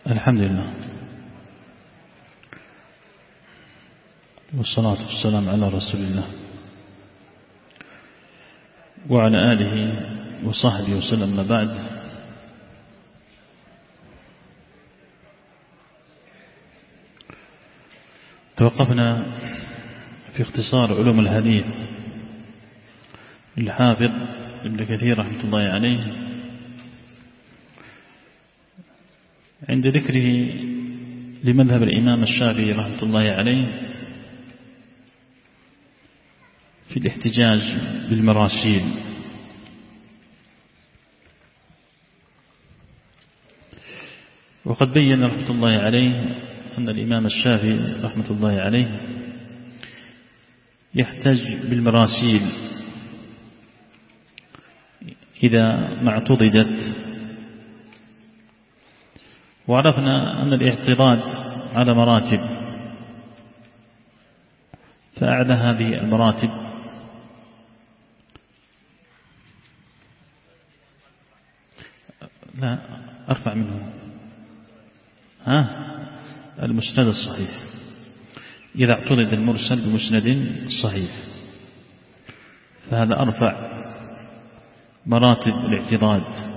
الحمد لله والصلاة والسلام على رسول الله وعلى آله وصحبه وسلم. ما بعد، توقفنا في اختصار علوم الحديث للحافظ ابن كثير رحمة الله عليه عند ذكره لمذهب الإمام الشافعي رحمة الله عليه في الاحتجاج بالمراسيل. وقد بين رحمة الله عليه أن الإمام الشافعي رحمة الله عليه يحتج بالمراسيل إذا ما اعتضدت، وعرفنا أن الاعتراض على مراتب، فأعلى هذه المراتب لا أرفع منه المسند الصحيح، إذا اعتضد المرسل بمسند صحيح فهذا أرفع مراتب الاعتضاد.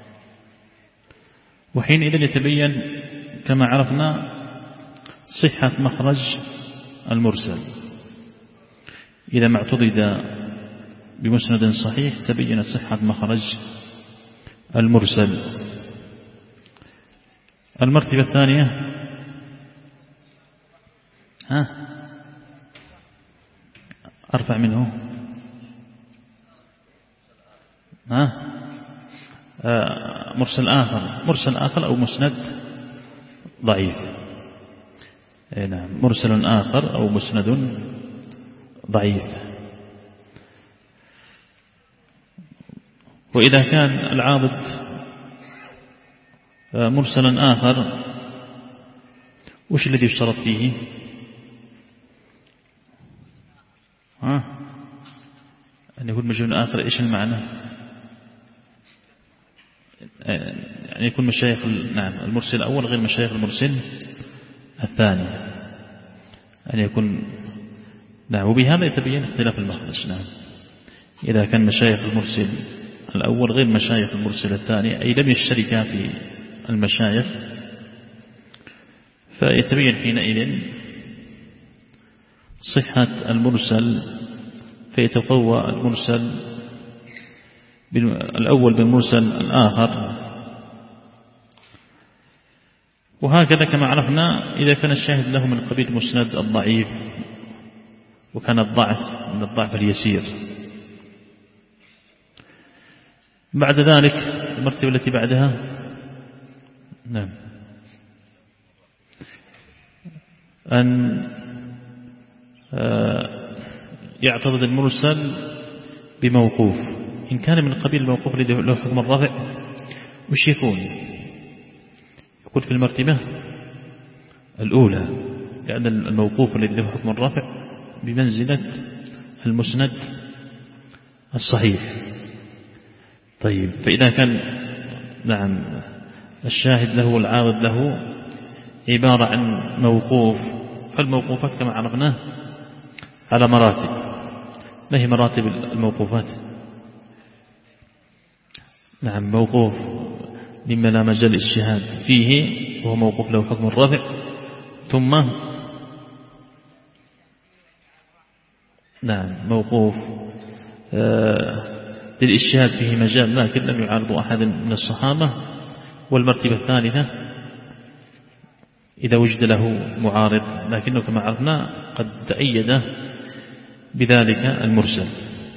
وحينئذ يتبين كما عرفنا صحة مخرج المرسل، إذا ما اعتضد بمسند صحيح تبين صحة مخرج المرسل. المرتبة الثانية أرفع منه مرسل آخر أو مسند ضعيف. نعم، مرسل آخر أو مسند ضعيف. وإذا كان العاضد مرسلا آخر وش الذي يشترط فيه؟ أن يكون مجهول آخر. إيش المعنى؟ يعني يكون مشايخ المرسل الأول غير مشايخ المرسل الثاني، أن يكون وبهذا يتبين اختلاف المخرج. إذا كان مشايخ المرسل الأول غير مشايخ المرسل الثاني، أي لم يشتركا في المشايخ، فيتبين حينئذ صحة المرسل، فيتقوى المرسل الأول بالمرسل الآخر. وهكذا كما عرفنا إذا كان الشاهد له من قبيل مسند الضعيف، وكان الضعف من الضعف اليسير. بعد ذلك المرتبة التي بعدها أن يعتضد المرسل بموقوف. إن كان من قبيل الموقوف الذي له حكم الرفع وش يكون؟ يقول في المرتبة الأولى، لأن الموقوف الذي له حكم الرفع بمنزلة المسند الصحيح. طيب، فإذا كان الشاهد له والعارض له عبارة عن موقوف، فالموقوفات كما عرفنا على مراتب. ما هي مراتب الموقوفات؟ موقوف مما لا مجال الاجتهاد فيه وهو موقوف له حكم الرفع، ثم موقوف للاجتهاد فيه مجال لكن لم يعارض أحد من الصحابة. والمرتبة الثالثة إذا وجد له معارض لكنه كما عرفنا قد تأيد بذلك المرسل.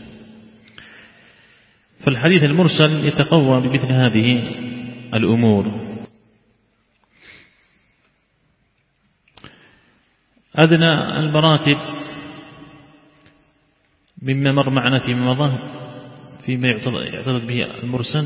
فالحديث المرسل يتقوى بمثل هذه الأمور. أدنى المراتب مما مر معنا فيما مضى فيما يعتضد به المرسل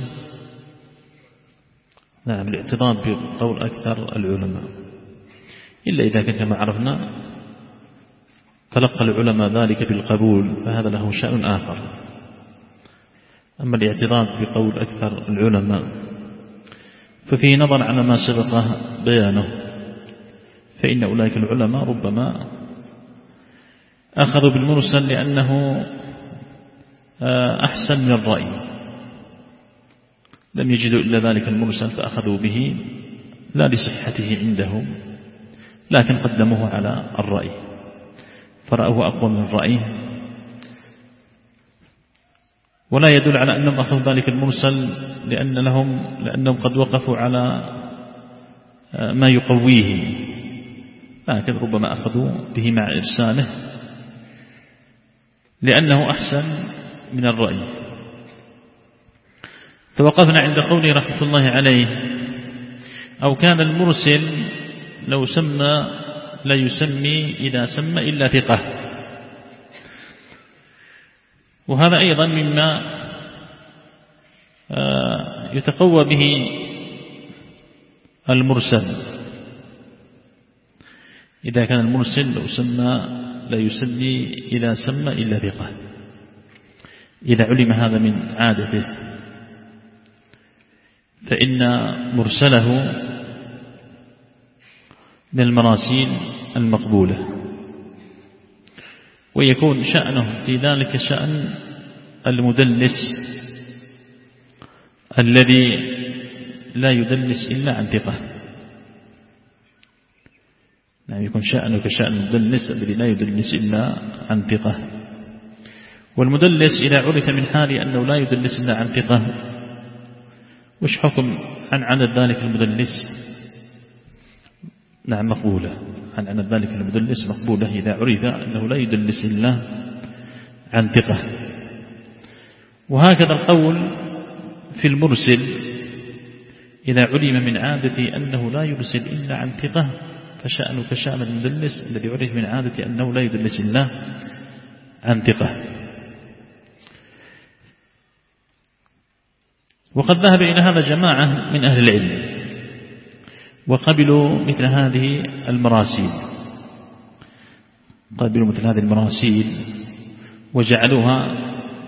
الاعتضاد بقول أكثر العلماء، إلا إذا كان كما عرفنا تلقى العلماء ذلك بالقبول فهذا له شأن آخر. أما الاعتراض بقول أكثر العلماء ففيه نظر على ما سبق بيانه، فإن أولئك العلماء ربما أخذوا بالمرسل لأنه أحسن من الرأي، لم يجدوا إلا ذلك المرسل فأخذوا به لا لصحته عندهم، لكن قدموه على الرأي فرأوه أقوى من الرأي، ولا يدل على أنهم أخذوا ذلك المرسل لأنهم قد وقفوا على ما يقويه، لكن ربما أخذوا به مع إرساله لأنه أحسن من الرأي. فوقفنا عند قوله رحمة الله عليه: أو كان المرسل لو سمى لا يسمي إذا سمى إلا ثقة. وهذا أيضا مما يتقوى به المرسل، إذا كان المرسل لو سمى لا يسمي إذا سمى إلا ثقة، إذا علم هذا من عادته، فإن مرسله من المراسيل المقبولة، ويكون شأنه في ذلك شأن المدلس الذي لا يدلس إلا عن ثقة. يعني يكون شأنه كشأن المدلس الذي لا يدلس إلا عن ثقة. والمدلس إذا عرف من حاله أنه لا يدلس إلا عن ثقة، وش حكم عن عدد ذلك المدلس؟ نعم مقبولة، عن عدد ذلك المدلس مقبولة إذا عرف أنه لا يدلس إلا عن ثقة. وهكذا القول في المرسل إذا علم من عادته أنه لا يرسل إلا عن ثقة، فشأنه كشأن المدلس الذي عرف من عادته أنه لا يدلس إلا عن ثقة. وقد ذهب إلى هذا جماعة من أهل العلم وقبلوا مثل هذه المراسيل، قبلوا مثل هذه المراسيل وجعلوها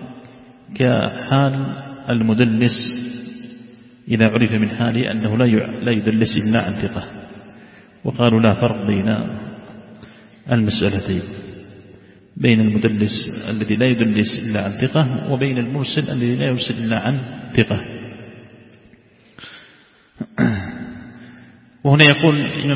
كحال المدلس إذا عرف من حاله أنه لا يدلس إلا عن ثقة، وقالوا لا فرق بين المسألتين، بين المدلس الذي لا يدلس إلا عن ثقة وبين المرسل الذي لا يرسل إلا عن ثقة. وهنا يقول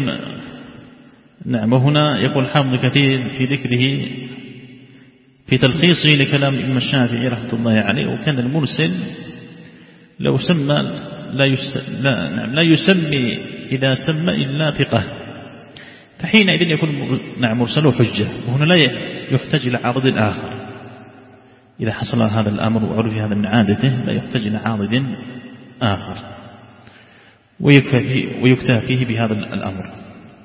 نعم، وهنا يقول حافظ كثير في ذكره في تلخيصه لكلام الإمام الشافعي رحمة الله عليه: وكان المرسل لو سمى لا يسمي إذا سمى إلا ثقة، فحينئذ يكون مرسله حجة، وهنا لا يحتاج إلى عارض آخر. إذا حصل هذا الأمر وعرف هذا من عادته لا يحتاج إلى عارض آخر، ويكتفى فيه بهذا الأمر.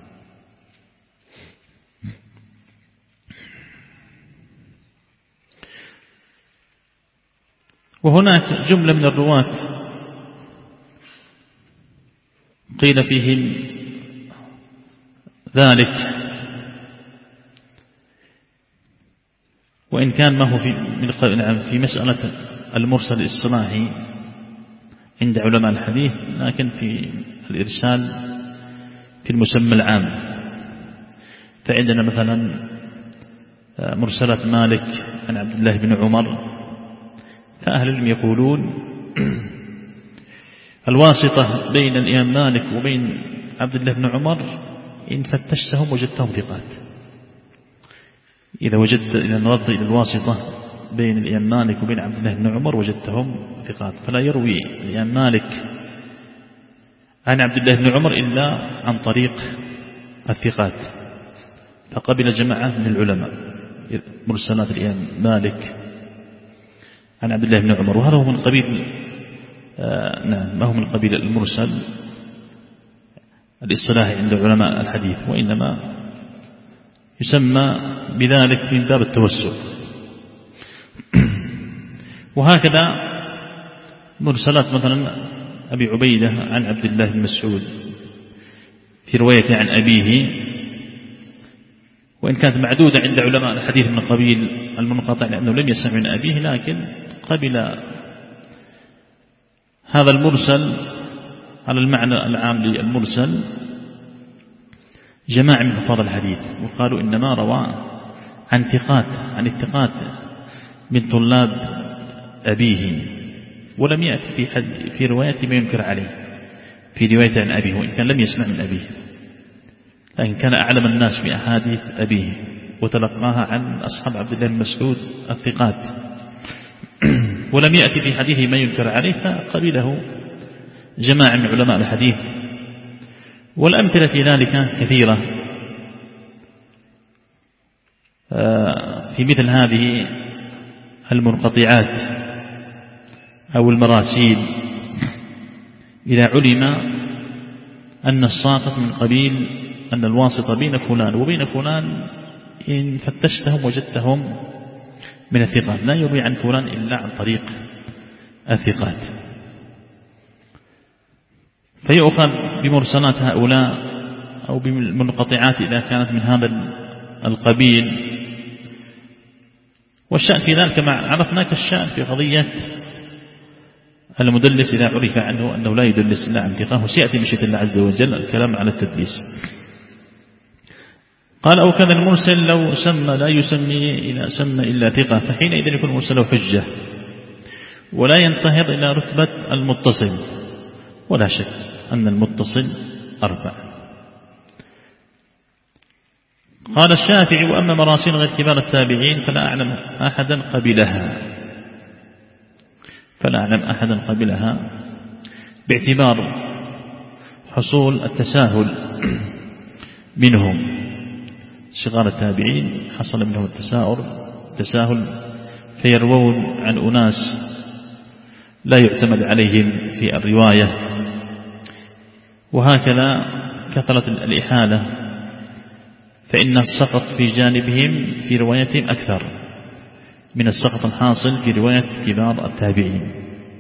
وهناك جملة من الرواة قيل فيهم ذلك، وإن كان ما هو في مسألة المرسل الإصطلاحي عند علماء الحديث، لكن في الإرسال في المسمى العام. فعندنا مثلا مرسلات مالك عن عبد الله بن عمر، فأهل العلم يقولون الواسطة بين الإمام مالك وبين عبد الله بن عمر إن فتشتهم وجدتهم ثقات. إذا نظرت إلى الواسطة بين الإمام مالك وبين عبد الله بن عمر وجدتهم ثقات، فلا يروي الإمام مالك عن عبد الله بن عمر إلا عن طريق الثقات. فقبل جماعة من العلماء مرسلات الإمام مالك عن عبد الله بن عمر، وهذا هو من قبيل ما هو من قبيل المرسل الاصطلاحي عند علماء الحديث، وإنما يسمى بذلك من باب التوسع. وهكذا مرسلات مثلا أبي عبيدة عن عبد الله بن مسعود في رواية عن أبيه، وإن كانت معدودة عند علماء الحديث من قبيل المنقطع لأنه لم يسمع من أبيه، لكن قبل هذا المرسل على المعنى العام للمرسل جماعة من حفاظ الحديث، وقالوا إنما روى عن الثقات من طلاب أبيه، ولم يأتي في رواية ما ينكر عليه في رواية عن أبيه، وإن كان لم يسمع من أبيه، لكن كان أعلم الناس بأحاديث أبيه وتلقاها عن أصحاب عبد الله بن مسعود الثقات، ولم يأتي في حديثه ما ينكر عليه فقبله جماعة من علماء الحديث. والأمثلة في ذلك كثيرة في مثل هذه المنقطعات أو المراسيل، إذا علم أن الساقط من قبيل أن الواسطة بين فلان وبين فلان إن فتشتهم وجدتهم من الثقات، لا يروي عن فلان إلا عن طريق الثقات، فيؤخذ بمرسلات هؤلاء أو بالمنقطعات إذا كانت من هذا القبيل. والشأن في ذلك كما عرفنا كالشأن في قضية المدلس إذا عرف عنه أنه لا يدلس إلا عن ثقة، وسيأتي مشيئة الله عز وجل الكلام على التدليس. قال أو كذا المرسل لو سمى لا يسمي إذا سمى إلا ثقة، فحينئذ يكون مرسله حجة ولا ينتهض إلى رتبة المتصل، ولا شك أن المتصل أربع. قال الشافعي وأما مراسيل غير كبار التابعين فلا أعلم أحدا قبلها باعتبار حصول التساهل منهم. صغار التابعين حصل منهم التساهل فيروون عن أناس لا يعتمد عليهم في الرواية، وهكذا كثرة الإحالة، فإن السقط في جانبهم في روايتهم أكثر من السقط الحاصل في رواية كبار التابعين.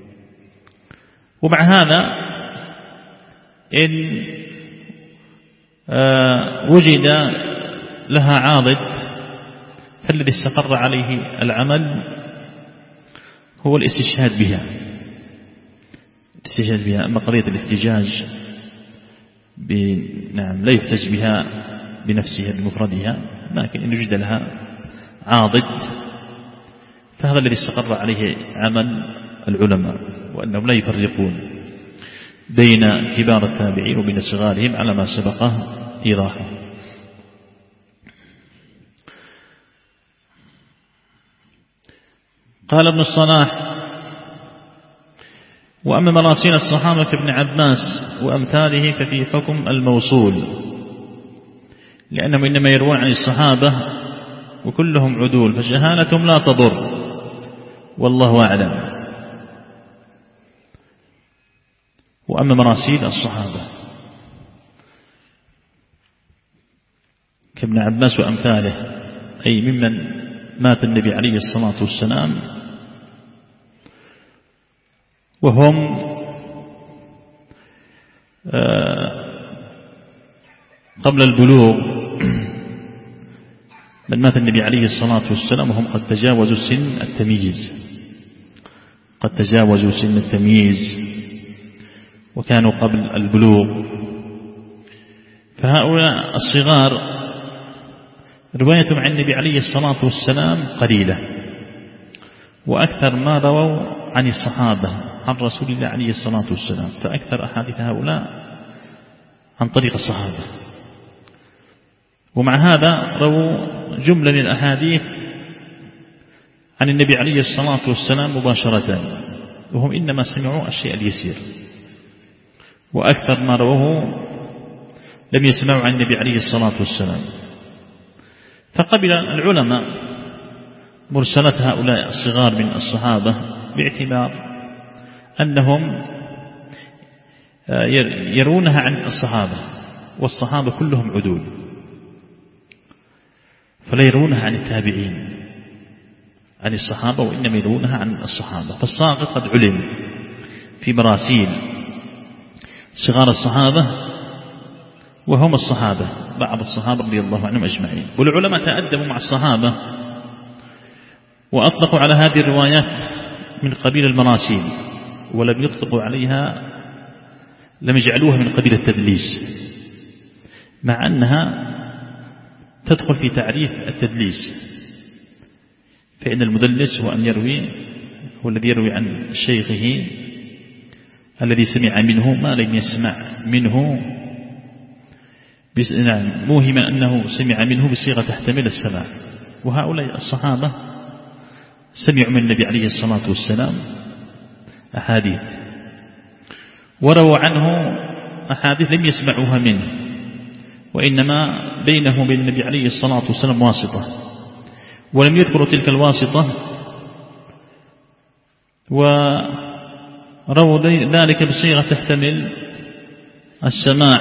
ومع هذا إن وجد لها عاضد فالذي استقر عليه العمل هو الاستشهاد بها. أما قضية الاحتجاج نعم لا يحتج بها بنفسها بمفردها، لكن إن وجد لها عاضد فهذا الذي استقر عليه عمل العلماء، وأنهم لا يفرقون بين كبار التابعين وبين صغارهم على ما سبقه إيضاحه. قال ابن الصلاح وأما مراسيل الصحابة كابن عباس وأمثاله ففي حكم الموصول، لأنهم إنما يروون عن الصحابة وكلهم عدول فجهالتهم لا تضر والله أعلم. وأما مراسيل الصحابة كابن عباس وأمثاله أي ممن مات النبي عليه الصلاة والسلام وهم قبل البلوغ، من مات النبي عليه الصلاة والسلام وهم قد تجاوزوا سن التمييز وكانوا قبل البلوغ، فهؤلاء الصغار روايتهم عن النبي عليه الصلاة والسلام قليلة، وأكثر ما رووا عن الصحابة عن رسول الله عليه الصلاة والسلام، فأكثر أحاديث هؤلاء عن طريق الصحابة. ومع هذا رووا جملة من الأحاديث عن النبي عليه الصلاة والسلام مباشرة، وهم إنما سمعوا الشيء اليسير، وأكثر ما رووه لم يسمعوا عن النبي عليه الصلاة والسلام. فقبل العلماء مرسلات هؤلاء الصغار من الصحابة باعتبار أنهم يرونها عن الصحابة، والصحابة كلهم عدول، فلا يرونها عن التابعين عن الصحابة، وإنما يرونها عن الصحابة. فالساقط قد علم في مراسيل صغار الصحابة وهم الصحابة، بعض الصحابة رضي الله عنهم أجمعين. والعلماء تأدبوا مع الصحابة وأطلقوا على هذه الروايات من قبيل المراسيل، ولم يطلقوا عليها لم يجعلوها من قبيل التدليس، مع أنها تدخل في تعريف التدليس، فإن المدلس هو الذي يروي عن شيخه الذي سمع منه ما لم يسمع منه، موهما أنه سمع منه بصيغة تحتمل السماع. وهؤلاء الصحابة سمعوا من النبي عليه الصلاة والسلام أحاديث، ورووا عنه أحاديث لم يسمعوها منه، وإنما بينه وبين النبي عليه الصلاة والسلام واسطة، ولم يذكروا تلك الواسطة، ورووا ذلك بصيغة تحتمل السماع.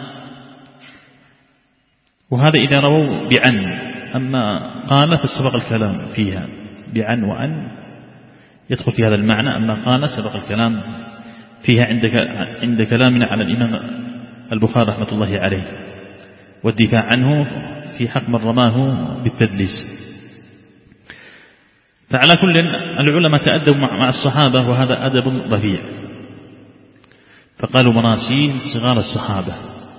وهذا إذا رووا بعن، أما قال فسبق الكلام فيها بعن وأن يدخل في هذا المعنى، أما قال سبق الكلام فيها عند كلامنا على الإمام البخاري رحمة الله عليه، والدفاع عنه في حق من رماه بالتدليس. فعلى كل العلماء تأدبوا مع الصحابة، وهذا أدب رفيع، فقالوا مراسيل صغار الصحابة،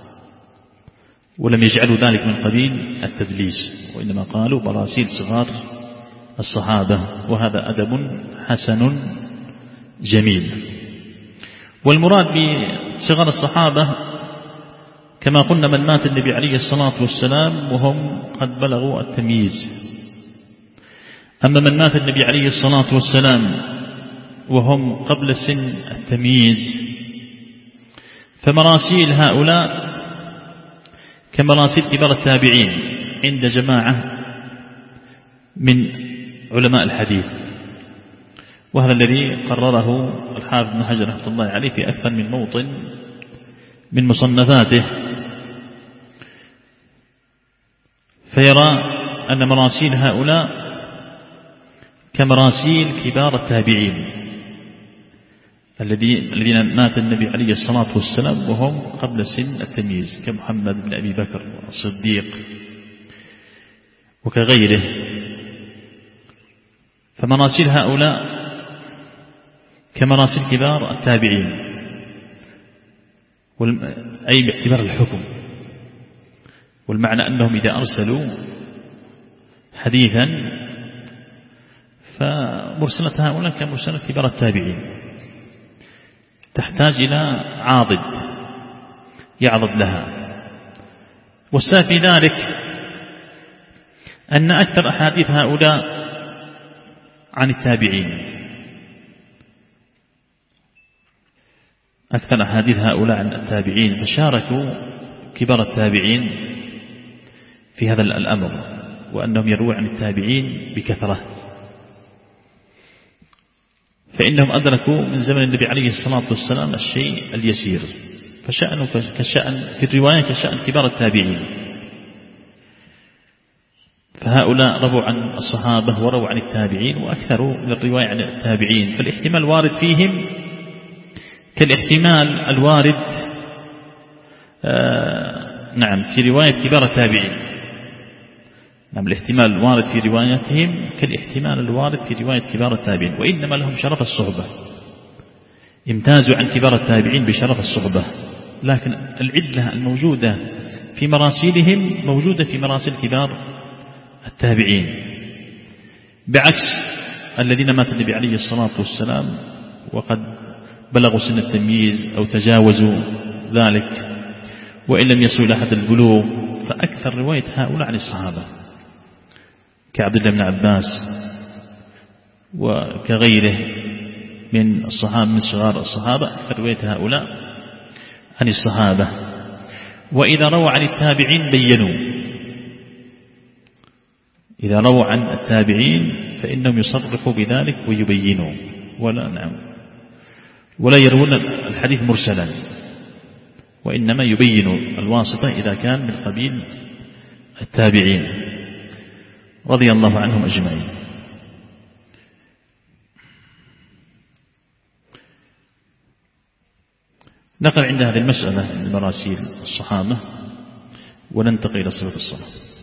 ولم يجعلوا ذلك من قبيل التدليس، وإنما قالوا مراسيل صغار الصحابة، وهذا أدب حسن جميل. والمراد بصغار الصحابة كما قلنا من مات النبي عليه الصلاة والسلام وهم قد بلغوا التمييز. أما من مات النبي عليه الصلاة والسلام وهم قبل سن التمييز فمراسيل هؤلاء كمراسيل كبار التابعين عند جماعة من علماء الحديث، وهذا الذي قرره الحافظ بن حجر رحمه الله عليه في أكثر من موطن من مصنفاته، فيرى أن مراسيل هؤلاء كمراسيل كبار التابعين الذين مات النبي عليه الصلاة والسلام وهم قبل سن التمييز، كمحمد بن أبي بكر الصديق وكغيره. فمراسيل هؤلاء كمراسيل كبار التابعين، أي باعتبار الحكم، والمعنى أنهم إذا أرسلوا حديثا فمرسلة هؤلاء كمرسلة كبار التابعين، تحتاج إلى عاضد يعضد لها. والسبب في ذلك أن أكثر أحاديث هؤلاء عن التابعين، أكثر أحاديث هؤلاء عن التابعين، فشاركوا كبار التابعين في هذا الأمر، وأنهم يروون عن التابعين بكثرة، فإنهم أدركوا من زمن النبي عليه الصلاة والسلام الشيء اليسير، فشأنوا كشأن في الرواية كشأن كبار التابعين. فهؤلاء رووا عن الصحابة ورووا عن التابعين وأكثروا من الرواية عن التابعين، فالاحتمال الوارد فيهم كالاحتمال الوارد في رواية كبار التابعين. الاحتمال الوارد في رواياتهم كالاحتمال الوارد في رواية كبار التابعين، وإنما لهم شرف الصحبة، امتازوا عن كبار التابعين بشرف الصحبة، لكن العلة الموجودة في مراسيلهم موجودة في مراسيل كبار التابعين، بعكس الذين مات النبي عليه الصلاة والسلام وقد بلغوا سن التمييز أو تجاوزوا ذلك وإن لم يصلوا إلى حد البلوغ، فأكثر رواية هؤلاء عن الصحابة كعبد الله بن عباس وكغيره من الصحابة من صغار الصحابة، أكثر رواية هؤلاء عن الصحابة. وإذا رووا عن التابعين بينوا، إذا رووا عن التابعين فإنهم يصرحوا بذلك ويبينوا، ولا يروون الحديث مرسلا، وإنما يبينوا الواسطة إذا كان من قبيل التابعين رضي الله عنهم أجمعين. نقل عند هذه المسألة من مراسيل الصحابة وننتقل إلى صفة الصلاة.